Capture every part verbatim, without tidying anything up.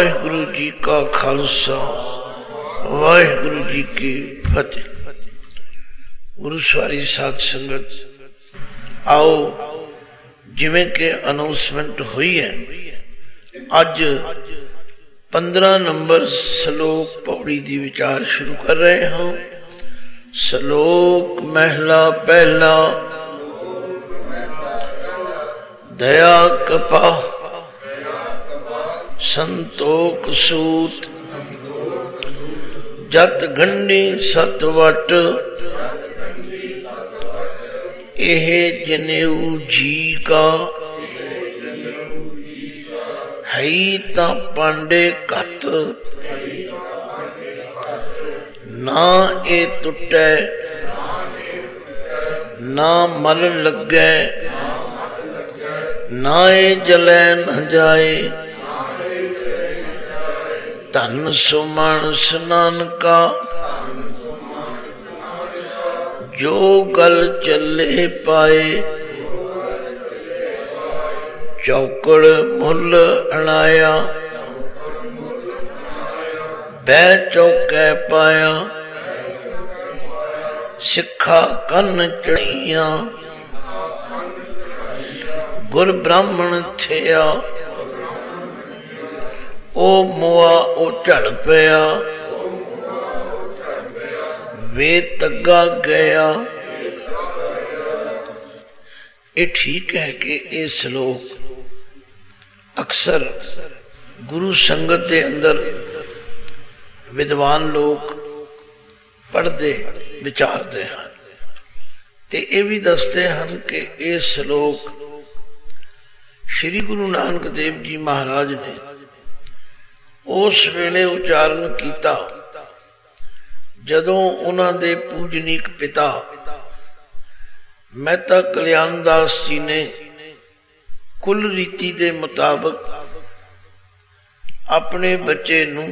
वाहिगुरु जी का खालसा वाहिगुरु जी की फतेह। गुरु सवारी साध संगत, आओ जिवें के अनाउंसमेंट हुई है, अज पंद्रह नंबर श्लोक पौड़ी दी विचार शुरू कर रहे हैं। श्लोक महला पहला। दया कपा संतोख सूत जत गंडी सत वट एह जनेऊ जी का हई ता पांडे कत ना ए टुटे ना मल लगे ना ए जलै न जाए धन सुमन स्नान का जो गल चले पाए चौकड़ मुल अणाया बह चौकै पाया सिखा कन चढ़िया गुर ब्राह्मण थिया ओ मुआ ओ झड़ पिया वे तगा गया। ये ठीक है कि ये श्लोक अक्सर गुरु संगत के अंदर विद्वान लोग पढ़ते विचारते हैं, ते ये भी दसते हैं कि ये श्लोक श्री गुरु नानक देव जी महाराज ने उस वेले उच्चारण किया जदों उन्हां दे पूजनीक पिता मेहता कल्याण दास जी ने कुल रीति के मुताबिक अपने बच्चे नूं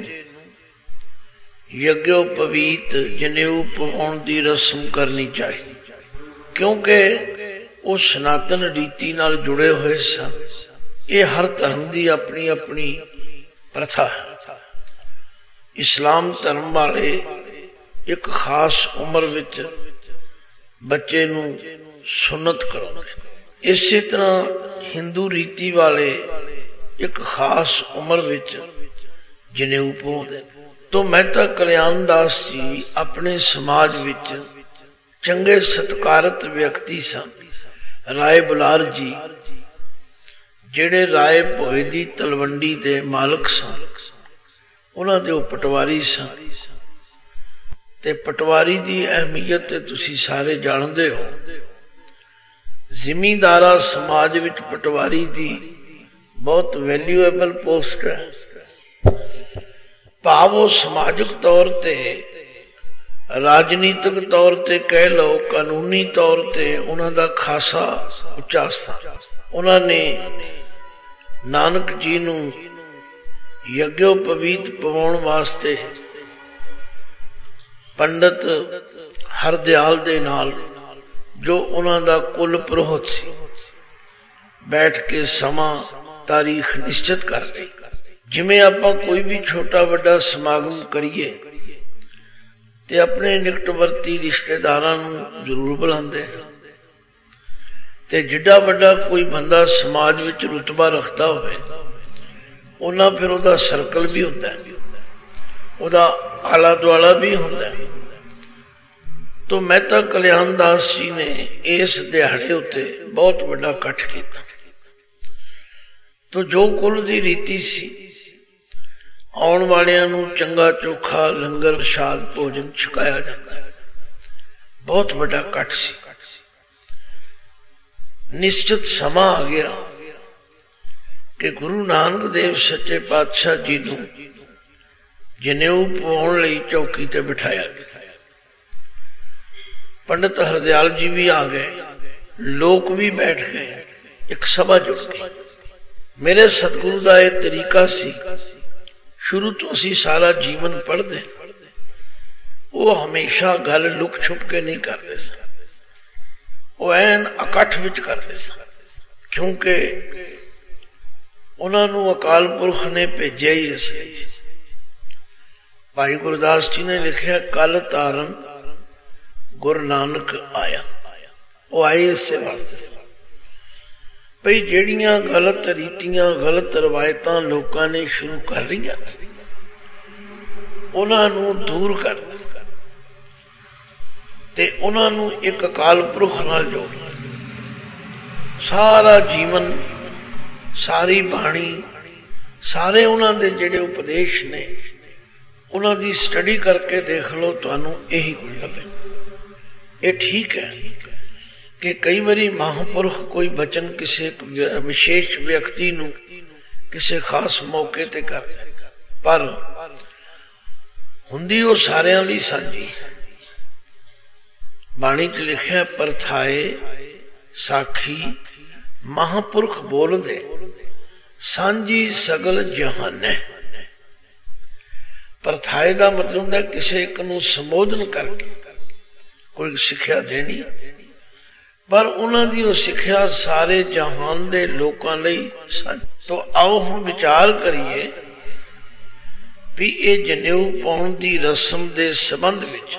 यज्ञोपवीत जनेऊ पवाउण की रस्म करनी चाहिए, क्योंकि वो सनातन रीति नाल जुड़े हुए सन। ये हर धर्म की अपनी अपनी प्रथा है। इस्लाम धर्म वाले एक खास उम्र विच बच्चे नूं सुन्नत कराउंदे, इसी तरह हिंदू रीति वाले एक खास उम्र विच जनेऊ पवाउंदे। तो मेहता कल्याण दास जी अपने समाज विच चंगे सत्कारत व्यक्ति सन। राय बुलार जी जेड़े राय भोए दी तलवंडी दे मालक सन, उन्हां दे पटवारी सन। ते पटवारी दी अहमियत ते तुसी सारे जानदे हो। जिमींदारा समाज विच पटवारी दी बहुत वैल्यूएबल पोस्ट है। भाव वो समाजिक तौर ते, राजनीतिक तौर ते कह लो, कानूनी तौर ते उन्हां दा खासा उच्चा स्थान। उन्होंने नानक जी नूं यज्ञोपवीत पवाउण वास्ते पंडित हरदयाल दे नाल जो उन्हां दा कुल पुरोहित सी बैठ के समा तारीख निश्चित कर दी। जिमें आपां कोई भी छोटा बड़ा समागम करिए ते अपने निकटवर्ती रिश्तेदारां नूं जरूर बुलांदे हैं, ते जिड्डा बड़ा कोई बंदा समाज विच रुतबा रखता होवे उन्ना फिर उहदा सर्कल भी हुंदा है, उहदा आला दुआला भी हुंदा है। तो मेहता कल्याण दास जी ने इस दिहाड़े उत्ते बहुत बड़ा इकट्ठ किया। तो जो कुल दी रीति सी, आउण वालियां नूं चंगा चोखा लंगर प्रशाद भोजन छकाया जाता है। बहुत बड़ा इकट्ठ सी। निश्चित समा आ गया कि गुरु नानक देव सच्चे पातशाह जी नूं जनेऊ पवाउण लई चौकी ते बिठाया गया। पंडित हरदयाल जी भी आ गए, लोग भी बैठ गए, एक सभा जुड़ गई। मेरे सतगुरु का यह तरीका सी, शुरू तो असी सारा जीवन पढ़ते, वो हमेशा गल लुक छुप के नहीं करते सन, वो एन इकट्ठ विच करते सन, क्योंकि ਉਹਨਾਂ ਨੂੰ ਅਕਾਲ ਪੁਰਖ ਨੇ ਭੇਜਿਆ ਹੀ ਇਸ ਲਈ। ਭਾਈ ਗੁਰਦਾਸ ਜੀ ਨੇ ਲਿਖਿਆ, ਕਲ ਤਾਰਨ ਗੁਰੂ ਨਾਨਕ ਆਇਆ। ਉਹ ਆਏ ਇਸੇ ਵਾਸਤੇ ਭਈ ਜਿਹੜੀਆਂ ਗਲਤ ਰੀਤੀਆਂ, ਗਲਤ ਰਵਾਇਤਾਂ ਲੋਕਾਂ ਨੇ ਸ਼ੁਰੂ ਕਰ ਲਈਆਂ, ਉਹਨਾਂ ਨੂੰ ਦੂਰ ਕਰ ਤੇ ਉਹਨਾਂ ਨੂੰ ਇੱਕ ਅਕਾਲ ਪੁਰਖ ਨਾਲ ਜੋੜ। ਸਾਰਾ ਜੀਵਨ, ਸਾਰੀ ਬਾਣੀ, ਸਾਰੇ ਉਹਨਾਂ ਦੇ ਜਿਹੜੇ ਉਪਦੇਸ਼ ਨੇ, ਉਹਨਾਂ ਦੀ ਸਟੱਡੀ ਕਰਕੇ ਦੇਖ ਲਓ, ਤੁਹਾਨੂੰ ਇਹੀ ਕੁਝ ਲੱਭੇ। ਇਹ ਠੀਕ ਹੈ ਕਿ ਕਈ ਵਾਰੀ ਮਹਾਂਪੁਰਖ ਕੋਈ ਬਚਨ ਕਿਸੇ ਵਿਸ਼ੇਸ਼ ਵਿਅਕਤੀ ਨੂੰ ਕਿਸੇ ਖਾਸ ਮੌਕੇ ਤੇ ਕਰਦੇ, ਪਰ ਹੁੰਦੀ ਉਹ ਸਾਰਿਆਂ ਲਈ ਸਾਂਝੀ। ਬਾਣੀ ਚ ਲਿਖਿਆ, ਪਰਥਾਏ ਸਾਖੀ ਮਹਾਂਪੁਰਖ ਬੋਲਦੇ, ਸਾਂਝੀ ਸਗਲ ਜਹਾਨੈ। ਪਰਥਾਏ ਦਾ ਮਤਲਬ ਹੁੰਦਾ ਕਿਸੇ ਇੱਕ ਨੂੰ ਸੰਬੋਧਨ ਕਰਕੇ ਕੋਈ ਸਿੱਖਿਆ ਦੇਣੀ, ਪਰ ਉਹਨਾਂ ਦੀ ਉਹ ਸਿੱਖਿਆ ਸਾਰੇ ਜਹਾਨ ਦੇ ਲੋਕਾਂ ਲਈ ਸਾਂਝੀ। ਤੋ ਆਓ ਹੁਣ ਵਿਚਾਰ ਕਰੀਏ ਵੀ ਇਹ ਜਨੇਊ ਪਾਉਣ ਦੀ ਰਸਮ ਦੇ ਸੰਬੰਧ ਵਿੱਚ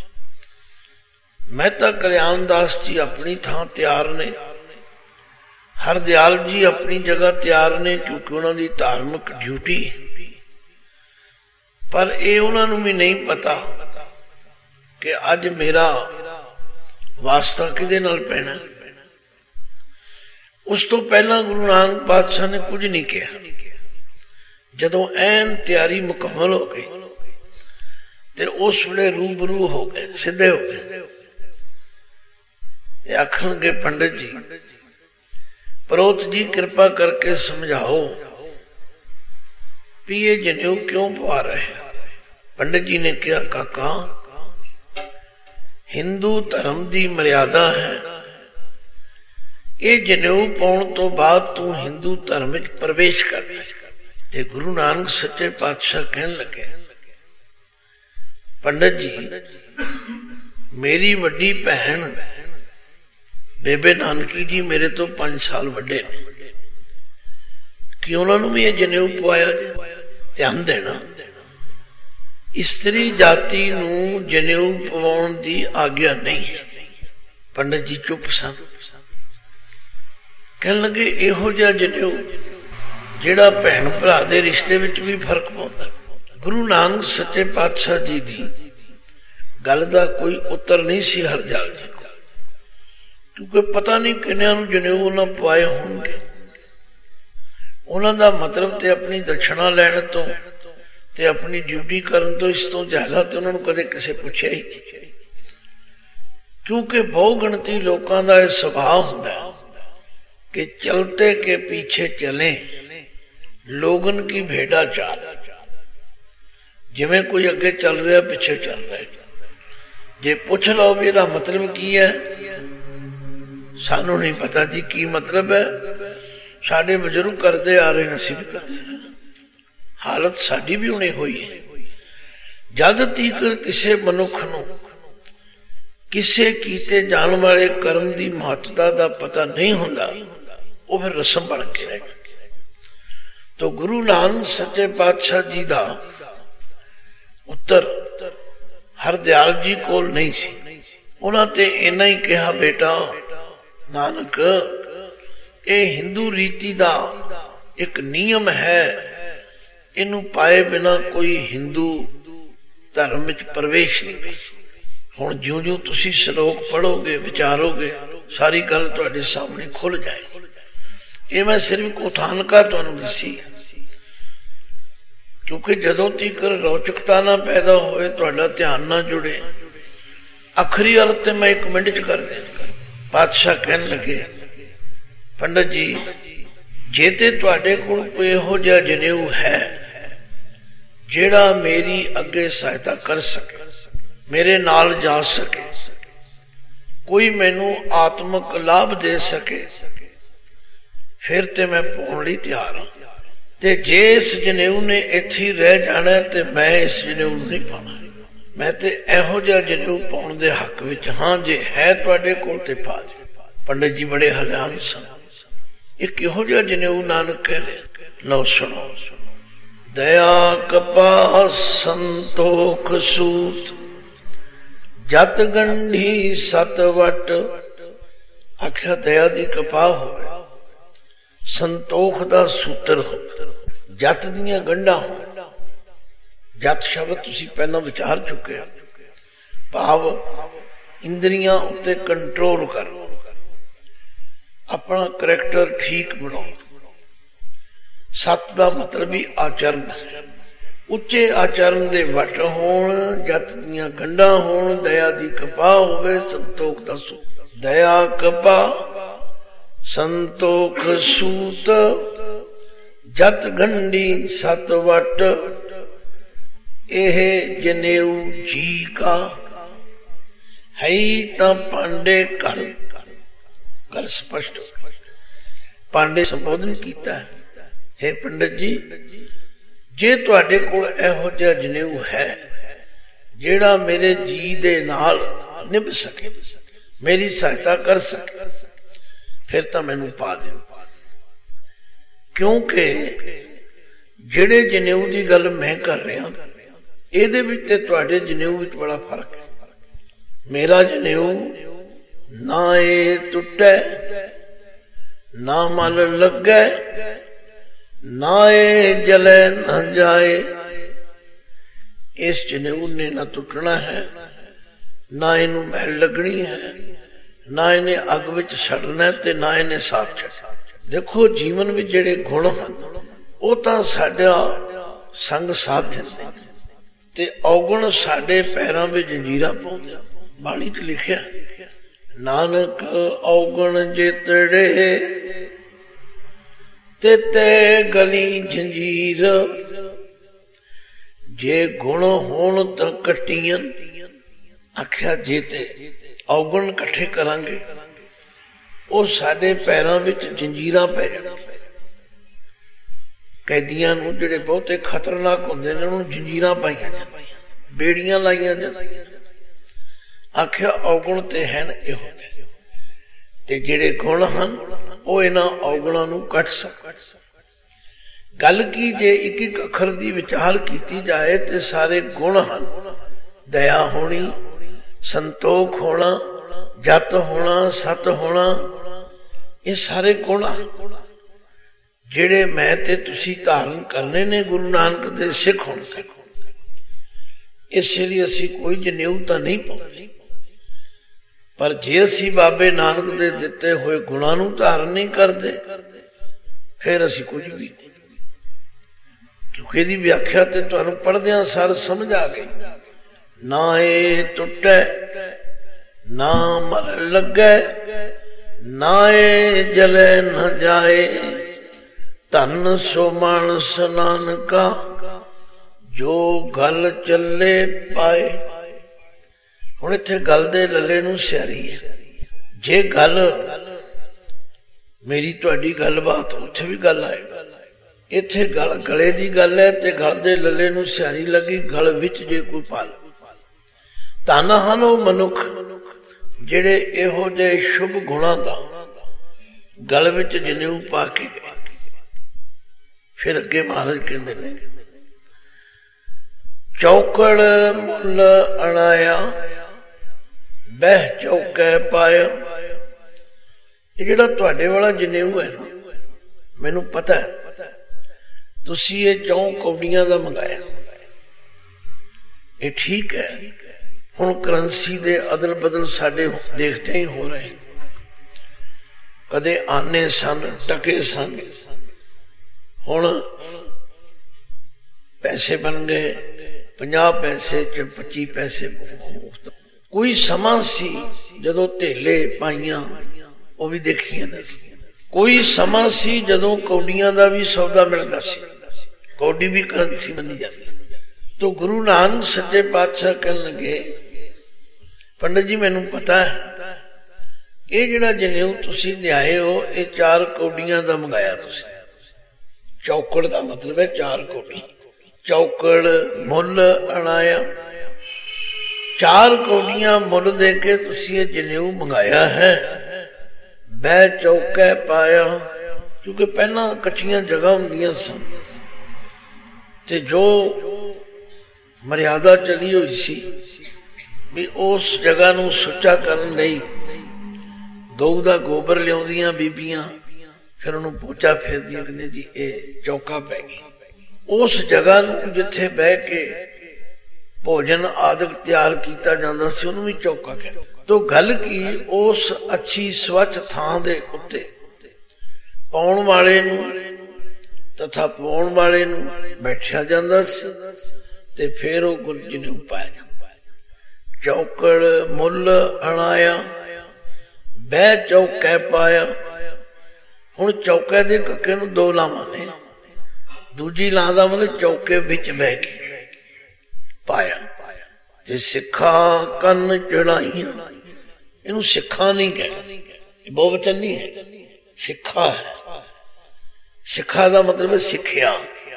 ਮਹਿਤਾ ਕਲਿਆਣ ਦਾਸ ਜੀ ਆਪਣੀ ਥਾਂ ਤਿਆਰ ਨੇ, ਹਰਦਿਆਲ ਜੀ ਆਪਣੀ ਜਗ੍ਹਾ ਤਿਆਰ ਨੇ, ਕਿਉਂਕਿ ਉਹਨਾਂ ਦੀ ਧਾਰਮਿਕ ਡਿਊਟੀ। ਪਰ ਇਹ ਉਹਨਾਂ ਨੂੰ ਵੀ ਨਹੀਂ ਪਤਾ ਕਿ ਅੱਜ ਮੇਰਾ ਵਾਸਤਾ ਕਿਹਦੇ ਨਾਲ ਪੈਣਾ। ਉਸ ਤੋਂ ਪਹਿਲਾਂ ਗੁਰੂ ਨਾਨਕ ਪਾਤਸ਼ਾਹ ਨੇ ਕੁਝ ਨਹੀਂ ਕਿਹਾ। ਜਦੋਂ ਐਨ ਤਿਆਰੀ ਮੁਕੰਮਲ ਹੋ ਗਈ ਤੇ ਉਸ ਵੇਲੇ ਰੂਬਰੂ ਹੋ ਗਏ, ਸਿੱਧੇ ਹੋ ਗਏ। ਇਹ ਆਖਣਗੇ, ਪੰਡਿਤ ਜੀ, ਪ੍ਰੋਤ ਜੀ ਕਿਰਪਾ ਕਰਕੇ ਸਮਝਾਓ ਵੀ ਇਹ ਜਨੇਊ ਕਿਉਂ ਪਵਾ ਰਹੇ। ਪੰਡਿਤ ਜੀ ਨੇ ਕਿਹਾ, ਕਾਕਾ, ਹਿੰਦੂ ਧਰਮ ਦੀ ਮਰਿਆਦਾ ਹੈ। ਇਹ ਜਨੇਊ ਪਾਉਣ ਤੋਂ ਬਾਅਦ ਤੂੰ ਹਿੰਦੂ ਧਰਮ ਵਿੱਚ ਪ੍ਰਵੇਸ਼ ਕਰਨਾ। ਤੇ ਗੁਰੂ ਨਾਨਕ ਸੱਚੇ ਪਾਤਸ਼ਾਹ ਕਹਿਣ ਲੱਗੇ, ਪੰਡਿਤ ਜੀ, ਮੇਰੀ ਵੱਡੀ ਭੈਣ ਬੇਬੇ ਨਾਨਕੀ ਜੀ ਮੇਰੇ ਤੋਂ ਪੰਜ ਸਾਲ ਵੱਡੇ ਨੇ, ਕਿ ਉਹਨਾਂ ਨੂੰ ਵੀ ਇਹ ਜਨੇਊ ਪਵਾਇਆ ਜੇ। ਧਿਆਨ ਦੇਣਾ, ਇਸਤਰੀ ਜਾਤੀ ਨੂੰ ਜਨੇਊ ਪਵਾਉਣ ਦੀ ਆਗਿਆ ਨਹੀਂ ਹੈ। ਪੰਡਿਤ ਜੀ ਚੁੱਪ ਸਨ। ਕਹਿਣ ਲੱਗੇ, ਇਹੋ ਜਿਹਾ ਜਨੇਊ ਜਿਹੜਾ ਭੈਣ ਭਰਾ ਦੇ ਰਿਸ਼ਤੇ ਵਿੱਚ ਵੀ ਫਰਕ ਪਾਉਂਦਾ। ਗੁਰੂ ਨਾਨਕ ਸੱਚੇ ਪਾਤਸ਼ਾਹ ਜੀ ਦੀ ਗੱਲ ਦਾ ਕੋਈ ਉੱਤਰ ਨਹੀਂ ਸੀ ਹਰਦਿਆਲ ਜੀ ਕੋਲ, ਕਿਉਂਕਿ ਪਤਾ ਨਹੀਂ ਕਿੰਨਿਆਂ ਨੂੰ ਜਨੇਊ ਉਹਨਾਂ ਪਵਾਏ ਹੋਣਗੇ। ਉਹਨਾਂ ਦਾ ਮਤਲਬ ਤੇ ਆਪਣੀ ਦਕਸ਼ਣਾ ਲੈਣ ਤੋਂ ਤੇ ਆਪਣੀ ਡਿਊਟੀ ਕਰਨ ਤੋਂ ਇਸ ਤੋਂ ਜ਼ਿਆਦਾ ਤੇ ਉਹਨਾਂ ਨੂੰ ਕਦੇ ਕਿਸੇ ਪੁੱਛਿਆ ਹੀ ਨਹੀਂ। ਕਿਉਂਕਿ ਬਹੁ ਗਿਣਤੀ ਲੋਕਾਂ ਦਾ ਇਹ ਸੁਭਾਅ ਹੁੰਦਾ ਕਿ ਚਲਤੇ ਕੇ ਪਿੱਛੇ ਚਲੇ ਲੋਗਨ ਕੀ ਭੇਡਾ ਚਾਲ। ਜਿਵੇਂ ਕੋਈ ਅੱਗੇ ਚੱਲ ਰਿਹਾ ਪਿੱਛੇ ਚੱਲ ਰਿਹਾ। ਜੇ ਪੁੱਛ ਲਓ ਵੀ ਇਹਦਾ ਮਤਲਬ ਕੀ ਹੈ, ਸਾਨੂੰ ਨਹੀਂ ਪਤਾ ਜੀ ਕੀ ਮਤਲਬ ਹੈ। ਸਾਡੇ ਬਜ਼ੁਰਗ ਕਰਦੇ ਆ ਰਹੇ ਨੇ, ਅਸੀਂ ਵੀ ਕਰਦੇ। ਹਾਲਤ ਸਾਡੀ ਵੀ ਹੁਣੇ ਹੋਈ ਹੈ। ਜਦ ਤੀਕ ਕਿਸੇ ਮਨੁੱਖ ਨੂੰ ਕਿਸੇ ਕੀਤੇ ਜਾਣ ਵਾਲੇ ਕਰਮ ਦੀ ਮਹੱਤਤਾ ਦਾ ਪਤਾ ਨਹੀਂ ਹੁੰਦਾ, ਉਹ ਫਿਰ ਰਸਮ ਬਣ ਕੇ ਰਹਿ ਗਈ। ਤੋ ਗੁਰੂ ਨਾਨਕ ਸੱਚੇ ਪਾਤਸ਼ਾਹ ਜੀ ਦਾ ਉੱਤਰ ਹਰਦਿਆਲ ਜੀ ਕੋਲ ਨਹੀਂ ਸੀ। ਉਹਨਾਂ ਤੇ ਇੰਨਾ ਹੀ ਕਿਹਾ, ਬੇਟਾ ਨਾਨਕ, ਇਹ ਹਿੰਦੂ ਰੀਤੀ ਦਾ ਇੱਕ ਨਿਯਮ ਹੈ, ਇਹਨੂੰ ਪਾਏ ਬਿਨਾ ਕੋਈ ਹਿੰਦੂ ਧਰਮ ਵਿੱਚ ਪ੍ਰਵੇਸ਼ ਨਹੀਂ। ਹੁਣ ਜਿਉਂ ਜਿਉਂ ਤੁਸੀਂ ਸ਼ਲੋਕ ਪੜੋਗੇ, ਵਿਚਾਰੋਗੇ, ਸਾਰੀ ਗੱਲ ਤੁਹਾਡੇ ਸਾਹਮਣੇ ਖੁੱਲ ਜਾਏਗੀ। ਇਹ ਮੈਂ ਸਿਰਫ ਕੋਥਾਨਕਾ ਤੁਹਾਨੂੰ ਦੱਸੀ, ਕਿਉਂਕਿ ਜਦੋਂ ਤੀਕ ਰੌਚਕਤਾ ਨਾ ਪੈਦਾ ਹੋਵੇ, ਤੁਹਾਡਾ ਧਿਆਨ ਨਾ ਜੁੜੇ। ਆਖਰੀ ਅਰਥ ਤੇ ਮੈਂ ਇੱਕ ਮਿੰਟ ਚ ਕਰ ਦੇ। ਪਾਤਸ਼ਾਹ ਕਹਿਣ ਲੱਗੇ, ਪੰਡਿਤ ਜੀ, ਜੇ ਤੇ ਤੁਹਾਡੇ ਕੋਲ ਕੋਈ ਇਹੋ ਜਿਹਾ ਜਨੇਊ ਹੈ ਜਿਹੜਾ ਮੇਰੀ ਅੱਗੇ ਸਹਾਇਤਾ ਕਰ ਸਕੇ, ਮੇਰੇ ਨਾਲ ਜਾ ਸਕੇ, ਕੋਈ ਮੈਨੂੰ ਆਤਮਿਕ ਲਾਭ ਦੇ ਸਕੇ, ਫਿਰ ਤੇ ਮੈਂ ਪਾਉਣ ਲਈ ਤਿਆਰ ਹਾਂ। ਤੇ ਜੇ ਇਸ ਜਨੇਊ ਨੇ ਇੱਥੇ ਹੀ ਰਹਿ ਜਾਣਾ ਤੇ ਮੈਂ ਇਸ ਜਨੇਊ ਨੂੰ ਨਹੀਂ ਪਾਉਣਾ। ਮੈਂ ਤੇ ਇਹੋ ਜਿਹਾ ਜਨੇਊ ਪਾਉਣ ਦੇ ਹੱਕ ਵਿੱਚ ਹਾਂ। ਜੇ ਹੈ ਤੁਹਾਡੇ ਕੋਲ ਤੇ ਪਾ ਦੇ। ਪੰਡਿਤ ਜੀ ਬੜੇ ਹੈਰਾਨ ਸਨ, ਇਹ ਕਿਹੋ ਜਿਹਾ ਜਨੇਊ ਨਾਨਕ ਕਹਿ ਰਹੇ। लो सुनो। दया कपा संतोख सूत, जत गंढी सत वट। आख्या दया दी कपा होवे, संतोख दा सूत्र हो, जत दियां गंढां हो। जत शब्द तुसी पहला विचार चुके हो, भाव इंद्रियां उत्ते कंट्रोल करो, अपना करैक्टर ठीक बनाओ। सत दा मतलब ही आचरण, उच्चे आचरण दे वट होण, जत दियां गंढां होण, दया दी कपा होवे, संतोख दा सूत। दया कपा संतोख सूत, जत गंढी सत वट। एह जनेऊ जी का, है तां पांडे कर। गल स्पष्ट, पांडे संबोधन कीता है, हे पंडित जी, जे तुहाडे कोल इहो जिहा जनेऊ है जेड़ा मेरे जी दे नाल निभ सके, मेरी सहायता कर सके, फिर तो मैनू पा दो। क्योंकि जेड़े जनेऊ की गल मैं कर रहा, ਇਹਦੇ ਵਿੱਚ ਤੇ ਤੁਹਾਡੇ ਜਨੇਊ ਵਿੱਚ बड़ा फर्क है। मेरा जनेऊ ना ये टुटे, ना मल लगे, ना ये जले न जाए। इस जनेऊ ने ना टुटना है, ना इनू महल लगनी है, ना इन्हें अग विच सड़ना है, ते ना इन्हें साथ छड़ना। देखो जीवन में जेड़े गुण हैं वो तो साडा संग साथ दिंदे ते औगुण साडे पैरां विच जंजीरां पाउंदे। बाणी च लिखिआ, नानक औगुण जेतड़े ते ते गली जंजीर। जे गुण होण तां कट्टियां। आख्या जे ते औगुण कट्ठे करांगे ਉਹ ਸਾਡੇ ਪੈਰਾਂ ਵਿੱਚ ਜੰਜੀਰਾਂ ਪੈ ਜਾਣਗੀਆਂ। ਕੈਦੀਆਂ ਨੂੰ ਜਿਹੜੇ ਬਹੁਤੇ ਖਤਰਨਾਕ ਹੁੰਦੇ ਨੇ ਉਹਨੂੰ ਜੰਜੀਰਾਂ ਪਾਈਆਂ ਜਾਂਦੀਆਂ, ਬੇੜੀਆਂ ਲਾਈਆਂ ਜਾਂਦੀਆਂ। ਆਖਿਆ ਔਗੁਣ ਤੇ ਹਨ ਇਹੋ ਜਿਹੇ, ਤੇ ਜਿਹੜੇ ਗੁਣ ਹਨ ਉਹ ਇਹਨਾਂ ਔਗੁਣਾਂ ਨੂੰ ਕੱਟ ਸਕਣ। ਗੱਲ ਕੀ ਜੇ ਇੱਕ ਇੱਕ ਅੱਖਰ ਦੀ ਵਿਚਾਰ ਕੀਤੀ ਜਾਏ ਤੇ ਸਾਰੇ ਗੁਣ ਹਨ। ਦਇਆ ਹੋਣੀ, ਸੰਤੋਖ ਹੋਣਾ, जत होना, सत होना, ये सारे गुण जेड़े मैं ते तुसी धारण करने ने गुरु नानक दे सिख होने। इसलिए असी कोई जनेऊ तां नहीं पाउंदे, पर जे असी बाबे नानक दे दिते हुए गुणां नूं धारण नहीं करते फिर असी कुछ भी नहीं। क्योंकि इहदी व्याख्या ते तुहानूं पढ़दिआं सार समझ आ गई। ना ये टुटे, ना मल लगे, ना ये जले न जाए। धन सो मानस नानका, जो गल चले पाए। हुण इत्थे गल दे लले नूं सियारी है। जे गल मेरी तुहाडी गलबात उत्थे भी गल आएगी। इत्थे गल गले दी गल है ते गल दे लले नूं सियारी लगी। गल विच जे कोई पा ले। धन हन वो मनुख जेड़े इहो जिहे शुभ गुणां दा गल विच जनेऊ पा के गए। फिर अगे महाराज कहंदे ने, चौकड़ मुल अणाया, बह चौके पाया। ये जिहड़ा तुहाडे वाला जनेऊ है ना, मैनूं पता है तुसीं ये चौं कौड़ियां दा मंगाया। ये ठीक है। हुण करंसी दे अदल बदल साडे देखते ही हो रहे। कदे आने सन, टके सन, हुण पैसे बन गए पचास पैसे च पच्ची पैसे। कोई समा सी जदों धेले पाइयां वो भी देखियां ने। कोई समा सी जदों कौडियां दा भी सौदा मिलदा सी, कौडी भी करंसी बनी जाती। तो गुरु नानक सच्चे पातशाह कहन लगे, पंडित जी मैनू पता है ये जिहड़ा जनेऊ तुसी लियाए हो ये चार कौडियां दा मंगाया तुसी। चौकड़ दा मतलब है चार कौड़ी। चौकड़ मुल अणाया, चार कौडियां मुल दे के तुसी ये जनेऊ मंगाया है। बह चौके पाया, क्योंकि पहला कच्चियां जगह होंदियां सन ते जो मर्यादा चली हुई सी भी उस जगह नूं सुच्चा करन लई गऊ दा गोबर लियाउंदियां बीबियां, फिर उन्होंने पोचा फेरदियां, कहंदे जी ये चौका पै गई। उस जगह नूं जिथे बह के भोजन आदि तैयार किया जाता सी उन्होंने भी चौका कहते। तो गल की उस अच्छी स्वच्छ थां दे उत्ते पाउण वाले नूं तथा पाउण वाले नूं बैठिया जांदा सी ते फिर वो गुरु जी ने पाया। चौकड़ मुल अणाया बह चौकै पाया। हुण चौके दे कक्के नूं दो लावां ने, दूजी लां दा मतलब चौके विच बह के पाया। ते सिखा कन चढ़ाइयां, इनू सिखा नहीं कहना, बहुवचन नहीं है, सिखा है। सिखा का मतलब है सिखिया।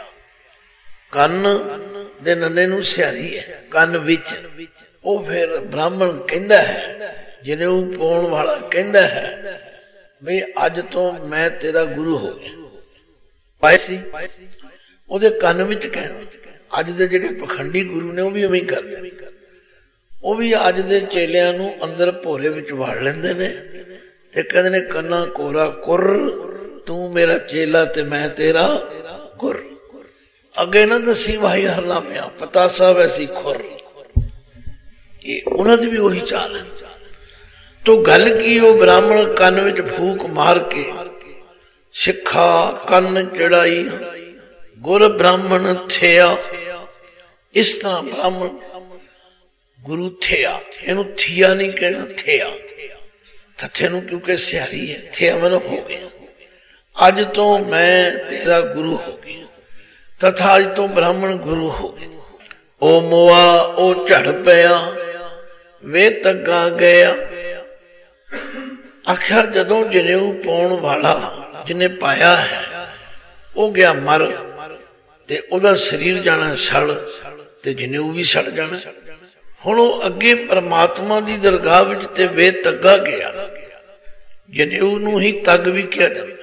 कन दे नन्ने नू सियारी है, कन विच। वो फिर ब्राह्मण कहंदा है, जिन्हें वो पाउण वाला कहंदा है भी अज तो मैं तेरा गुरु हो गया। पाए सी ओदे कन विच कहना। अज दे जिहड़े पखंडी गुरु ने वो भी उवें करदे, वो भी अज दे चेलियां नू अंदर भोरे विच वाड़ लैंदे ने ते कहंदे ने कन्ना कोरा कुर, तू मेरा चेला ते मैं तेरा कुर। अगे ना दसी भाई हरनामिया पता साहब ऐसी खुर, ये उन्हां दी भी वही चाल है। तो गल की वो ब्राह्मण कन विच फूक मार के सिखा कन चढ़ाई गुर ब्राह्मण थिया। इस तरह ब्राह्मण गुरु थिया। इनू थिया नहीं कहना, थिया। थथे नू क्योंकि सियारी है, थिया मैंने हो गया। अज तो मैं तेरा गुरु हो गया तथा अज तो ब्राह्मण गुरु हो गया। ओ मोआ ओ झड़ पया वे तगा गया। आखिर जदों जनेऊ पाउण वाला जिन्हें पाया है वो गया मर ते ओदा शरीर जाना सड़ ते जनेऊ भी सड़ जाना। हुण वो अगे परमात्मा की दरगाह विच ते वे तगा गया। जनेऊ नूं ही तग भी कहा जाता।